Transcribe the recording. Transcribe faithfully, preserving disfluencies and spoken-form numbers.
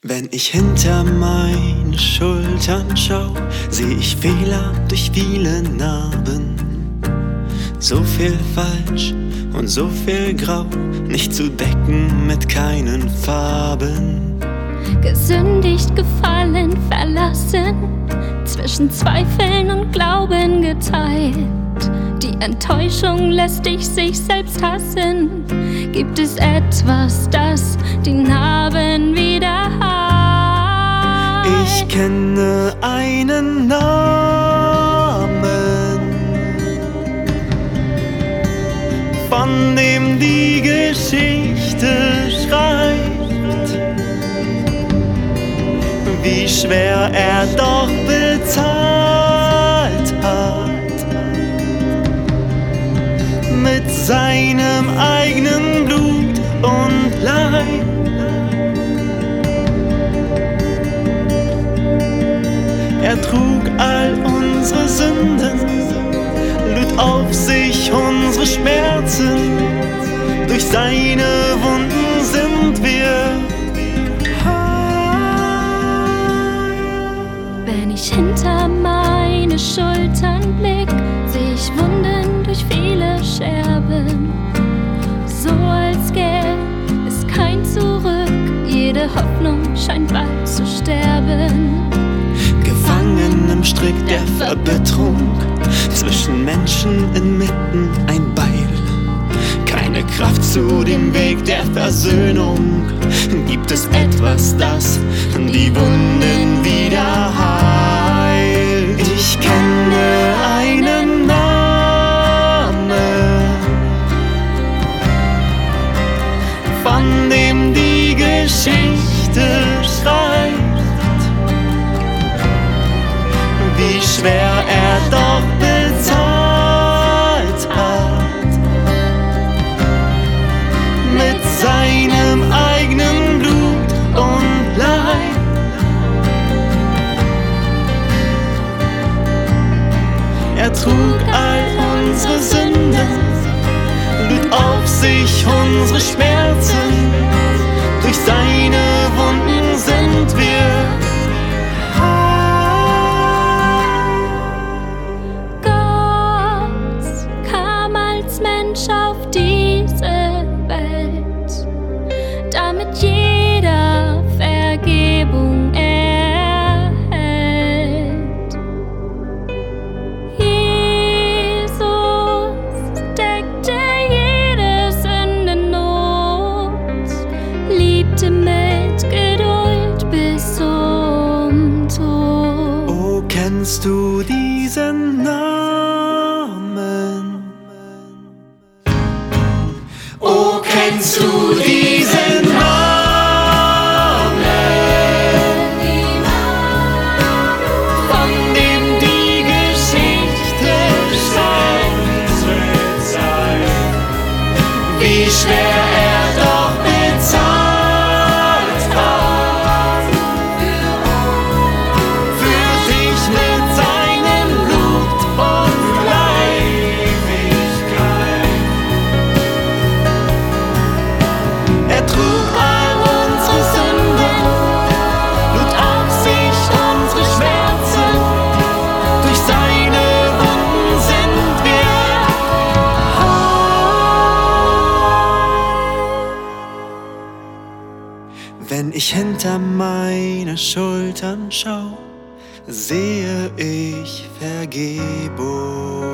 Wenn ich hinter meine Schultern schau, seh ich Fehler durch viele Narben. So viel falsch und so viel grau, nicht zu decken mit keinen Farben. Gesündigt, gefallen, verlassen, zwischen Zweifeln und Glauben geteilt. Die Enttäuschung lässt dich sich selbst hassen. Gibt es etwas, das die Narben wieder heilt? Ich kenne einen Namen, von dem die Geschichte schreibt, wie schwer er doch bezahlt hat mit seinem eigenen Blut und Leib. Er trug all unsere Sünden, lud auf sich unsere Schmerzen. Durch seine Wunden sind wir heil. Wenn ich hinter meine Schultern blick, seh ich Wunden durch viele Scherben. So als gäbe es kein Zurück, jede Hoffnung scheint bald zu sterben. Gefangen im Strick der Verbitterung, zwischen Menschen inmitten ein Beil. Keine Kraft zu dem Weg der Versöhnung. Gibt es etwas, das die Wunden wieder heilt? Ich kenne einen Namen, von dem die Geschichte schreibt, wie schwer er doch bezahlt hat mit seinem eigenen Blut und Leib. Er trug all unsere Sünden, lud auf sich unsere Schmerzen. Durch seine Wunden sind wir Mensch auf diese Welt, damit jeder Vergebung erhält. Jesus deckte jede Sündennot, liebte mit Geduld bis zum Tod. Oh, kennst du diesen Namen? Oh, kennst du diesen Namen, von dem die Geschichte schreibt, wie schwer er doch bezahlt hat für dich mit seinem Blut und Ewigkeit. Er trug all unsere Sünden, lud auf sich unsere Schmerzen. Durch seine Wunden sind wir heil. Wenn ich hinter meine Schultern schau, sehe ich Vergebung.